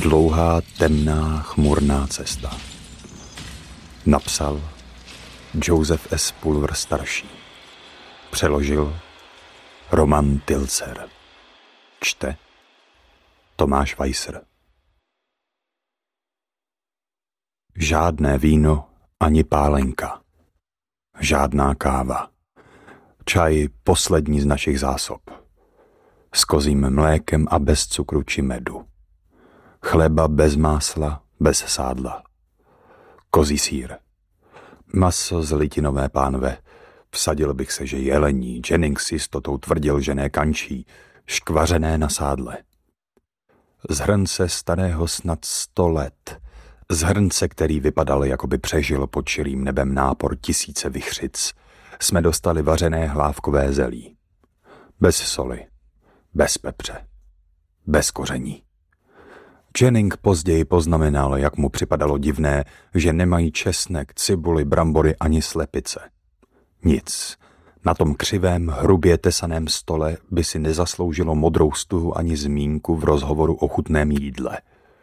Dlouhá, temná, chmurná cesta. Napsal Joseph S. Pulver starší. Přeložil Roman Tilzer. Čte Tomáš Weisser. Žádné víno ani pálenka. Žádná káva. Čaj poslední z našich zásob. S kozím mlékem a bez cukru či medu. Chleba bez másla, bez sádla. Kozí sýr. Maso z litinové pánve. Vsadil bych se, že jelení. Jennings s jistotou tvrdil, že ne kančí. Škvařené na sádle. Z hrnce starého snad 100 let. Z hrnce, který vypadal, jako by přežil pod širým nebem nápor tisíce vichřic, jsme dostali vařené hlávkové zelí. Bez soli, bez pepře, bez koření. Jennings později poznamenal, jak mu připadalo divné, že nemají česnek, cibuli, brambory ani slepice. Nic. Na tom křivém, hrubě tesaném stole by si nezasloužilo modrou stuhu ani zmínku v rozhovoru o chutném jídle.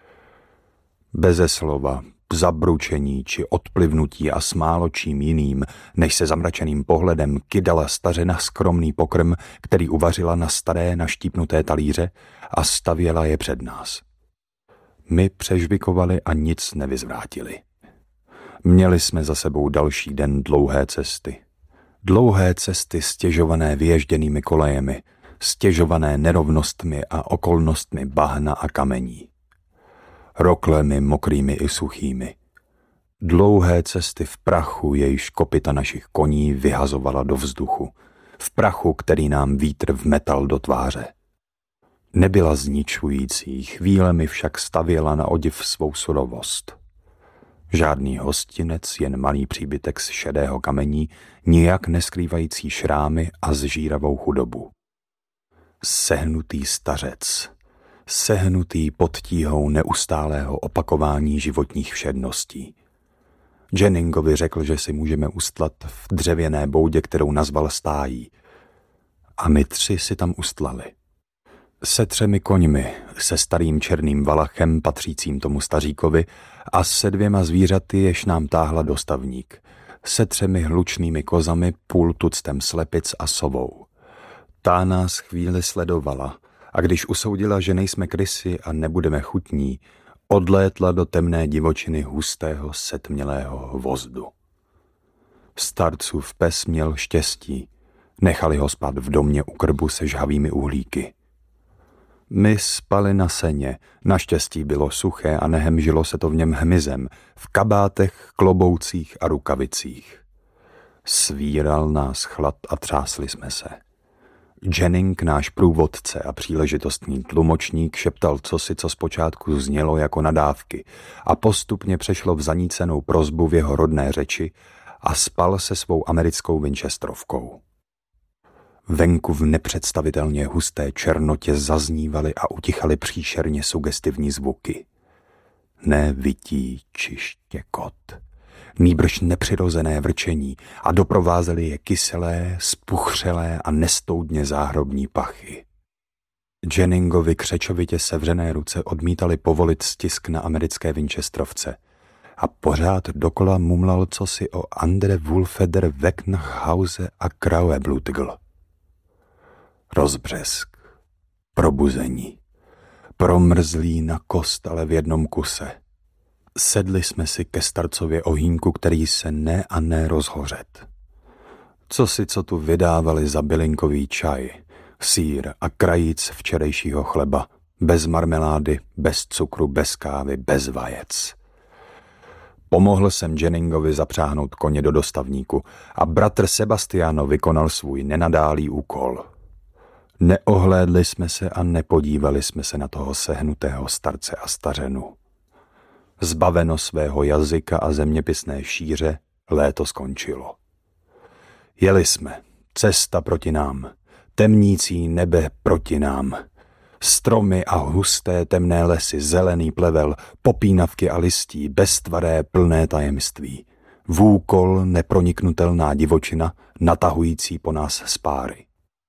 Beze slova, zabručení či odplivnutí a smáločím jiným, než se zamračeným pohledem kydala stařena skromný pokrm, který uvařila na staré naštípnuté talíře a stavěla je před nás. My přežvikovali a nic nevyzvrátili. Měli jsme za sebou další den dlouhé cesty. Dlouhé cesty stěžované vyježděnými kolejemi, stěžované nerovnostmi a okolnostmi bahna a kamení. Roklemi mokrými i suchými. Dlouhé cesty v prachu, jejíž kopyta našich koní vyhazovala do vzduchu. V prachu, který nám vítr vmetal do tváře. Nebyla zničující, chvílemi však stavěla na odiv svou surovost. Žádný hostinec, jen malý příbytek z šedého kamení, nijak neskrývající šrámy a zžíravou chudobu. Sehnutý stařec, sehnutý pod tíhou neustálého opakování životních všedností. Jenningovi řekl, že si můžeme ustlat v dřevěné boudě, kterou nazval stájí. A my 3 si tam ustlali. Se 3 koňmi, se starým černým valachem patřícím tomu staříkovi a se 2 zvířaty, jež nám táhla dostavník. Se 3 hlučnými kozami, půl tuctem slepic a sovou. Ta nás chvíli sledovala a když usoudila, že nejsme krysy a nebudeme chutní, odlétla do temné divočiny hustého setmělého hvozdu. Starcův pes měl štěstí. Nechali ho spát v domě u krbu se žhavými uhlíky. My spali na seně, naštěstí bylo suché a nehemžilo se to v něm hmyzem, v kabátech, kloboucích a rukavicích. Svíral nás chlad a třásli jsme se. Jennings, náš průvodce a příležitostný tlumočník, šeptal cosi, co zpočátku znělo jako nadávky a postupně přešlo v zanícenou prosbu v jeho rodné řeči a spal se svou americkou Winchesterovkou. Venku v nepředstavitelně husté černotě zaznívaly a utichaly příšerně sugestivní zvuky. Ne vytí či štěkot, nýbrž nepřirozené vrčení a doprovázely je kyselé, spuchřelé a nestoudně záhrobní pachy. Jenningovi křečovitě sevřené ruce odmítali povolit stisk na americké Winchesterovce a pořád dokola mumlal cosi o Andre Wulfeder Wecknachhause a Kraueblutgl. Rozbřesk, probuzení, promrzlí na kost, ale v jednom kuse. Sedli jsme si ke starcově ohýnku, který se ne a ne rozhořet. Co tu vydávali za bylinkový čaj, sýr a krajíc včerejšího chleba, bez marmelády, bez cukru, bez kávy, bez vajec. Pomohl jsem Jenningovi zapřáhnout koně do dostavníku a bratr Sebastiano vykonal svůj nenadálý úkol. Neohlédli jsme se a nepodívali jsme se na toho sehnutého starce a stařenu. Zbaveno svého jazyka a zeměpisné šíře, léto skončilo. Jeli jsme, cesta proti nám, temnící nebe proti nám. Stromy a husté temné lesy, zelený plevel, popínavky a listí, beztvaré plné tajemství. Vůkol neproniknutelná divočina, natahující po nás spáry.